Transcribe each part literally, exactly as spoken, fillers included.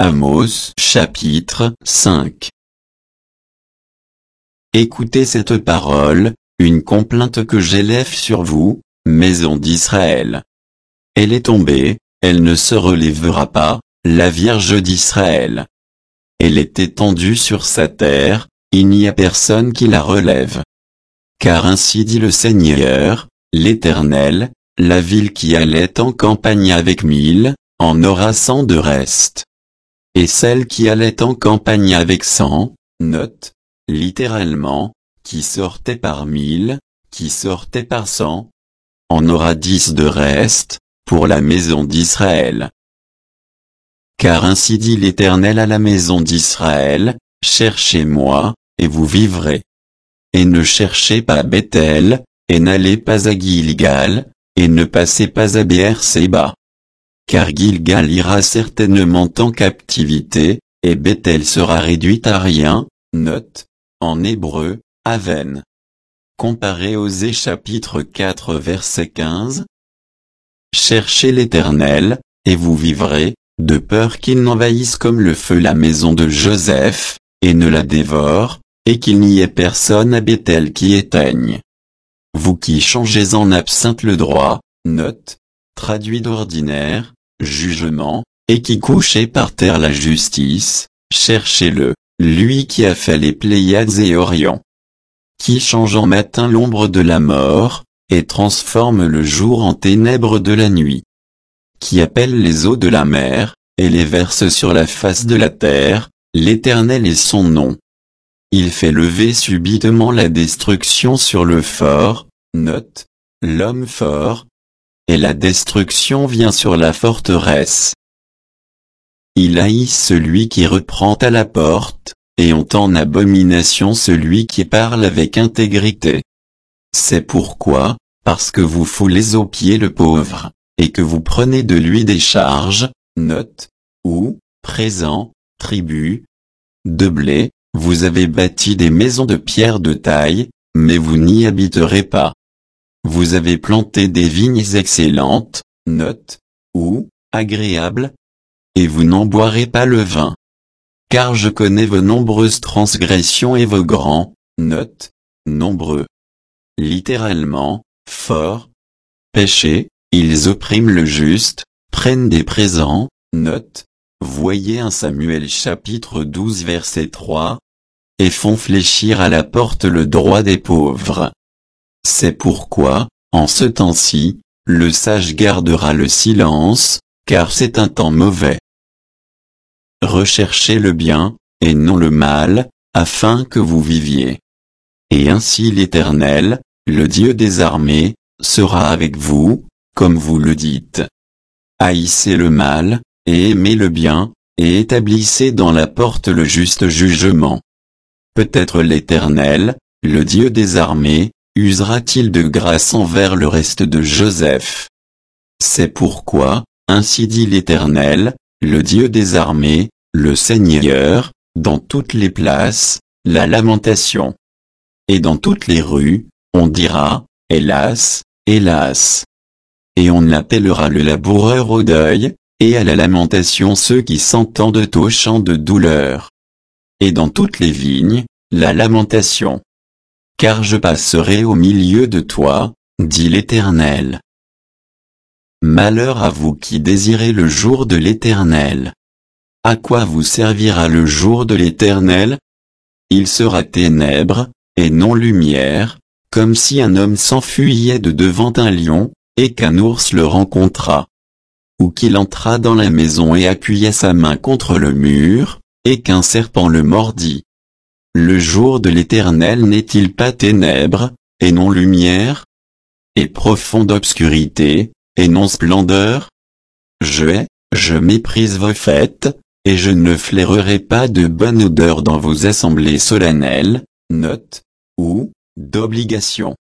Amos chapitre cinq. Écoutez cette parole, une complainte que j'élève sur vous, maison d'Israël. Elle est tombée, elle ne se relèvera pas, la Vierge d'Israël. Elle est étendue sur sa terre, il n'y a personne qui la relève. Car ainsi dit le Seigneur, l'Éternel, la ville qui allait en campagne avec mille, en aura cent de reste. Et celle qui allait en campagne avec cent, note, littéralement, qui sortait par mille, qui sortait par cent, en aura dix de reste, pour la maison d'Israël. Car ainsi dit l'Éternel à la maison d'Israël, cherchez-moi, et vous vivrez. Et ne cherchez pas Bethel, et n'allez pas à Gilgal, et ne passez pas à Beer-Séba. Car Gilgal ira certainement en captivité, et Bethel sera réduite à rien, note, en hébreu, Aven. Comparez Osée chapitre quatre verset quinze. Cherchez l'Éternel, et vous vivrez, de peur qu'il n'envahisse comme le feu la maison de Joseph, et ne la dévore, et qu'il n'y ait personne à Bethel qui éteigne. Vous qui changez en absinthe le droit, note, traduit d'ordinaire, jugement, et qui couchez par terre la justice, cherchez-le, lui qui a fait les Pléiades et Orion. Qui change en matin l'ombre de la mort, et transforme le jour en ténèbres de la nuit. Qui appelle les eaux de la mer, et les verse sur la face de la terre, l'Éternel est son nom. Il fait lever subitement la destruction sur le fort, note, l'homme fort, et la destruction vient sur la forteresse. Il haït celui qui reprend à la porte, et ont en abomination celui qui parle avec intégrité. C'est pourquoi, parce que vous foulez aux pieds le pauvre, et que vous prenez de lui des charges, note, ou, présent, tribut, de blé, vous avez bâti des maisons de pierre de taille, mais vous n'y habiterez pas. Vous avez planté des vignes excellentes, note, ou, agréables, et vous n'en boirez pas le vin. Car je connais vos nombreuses transgressions et vos grands, note, nombreux. Littéralement, forts, péchés, ils oppriment le juste, prennent des présents, note, voyez un Samuel chapitre douze verset trois, et font fléchir à la porte le droit des pauvres. C'est pourquoi, en ce temps-ci, le sage gardera le silence, car c'est un temps mauvais. Recherchez le bien, et non le mal, afin que vous viviez. Et ainsi l'Éternel, le Dieu des armées, sera avec vous, comme vous le dites. Haïssez le mal, et aimez le bien, et établissez dans la porte le juste jugement. Peut-être l'Éternel, le Dieu des armées, usera-t-il de grâce envers le reste de Joseph. C'est pourquoi, ainsi dit l'Éternel, le Dieu des armées, le Seigneur, dans toutes les places, la lamentation. Et dans toutes les rues, on dira, hélas, hélas. Et on appellera le laboureur au deuil, et à la lamentation ceux qui s'entendent au chant de douleur. Et dans toutes les vignes, la lamentation. Car je passerai au milieu de toi, dit l'Éternel. Malheur à vous qui désirez le jour de l'Éternel. À quoi vous servira le jour de l'Éternel? Il sera ténèbres, et non lumière, comme si un homme s'enfuyait de devant un lion, et qu'un ours le rencontra. Ou qu'il entra dans la maison et appuya sa main contre le mur, et qu'un serpent le mordit. Le jour de l'Éternel n'est-il pas ténèbres, et non lumière? Et profonde obscurité, et non splendeur? Je hais, je méprise vos fêtes, et je ne flairerai pas de bonne odeur dans vos assemblées solennelles, note, ou, d'obligation.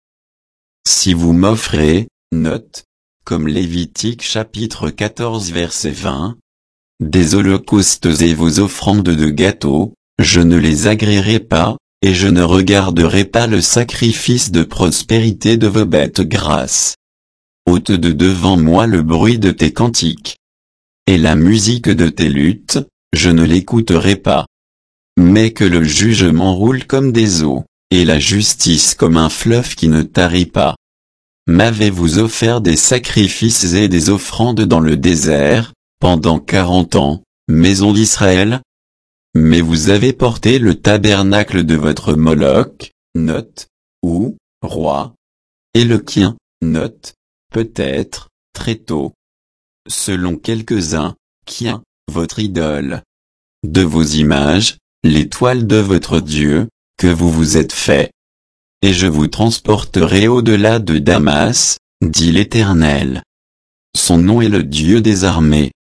Si vous m'offrez, note, comme Lévitique chapitre quatorze verset vingt, des holocaustes et vos offrandes de gâteaux, je ne les agréerai pas, et je ne regarderai pas le sacrifice de prospérité de vos bêtes grasses. Ôte de devant moi le bruit de tes cantiques. et la musique de tes luttes, je ne l'écouterai pas. Mais que le jugement roule comme des eaux, et la justice comme un fleuve qui ne tarit pas. M'avez-vous offert des sacrifices et des offrandes dans le désert, pendant quarante ans, maison d'Israël? Mais vous avez porté le tabernacle de votre Moloch, note, ou, roi, et le Kien, note, peut-être, très tôt. Selon quelques-uns, Kien, votre idole. De vos images, l'étoile de votre Dieu, que vous vous êtes fait. Et je vous transporterai au-delà de Damas, dit l'Éternel. Son nom est le Dieu des armées.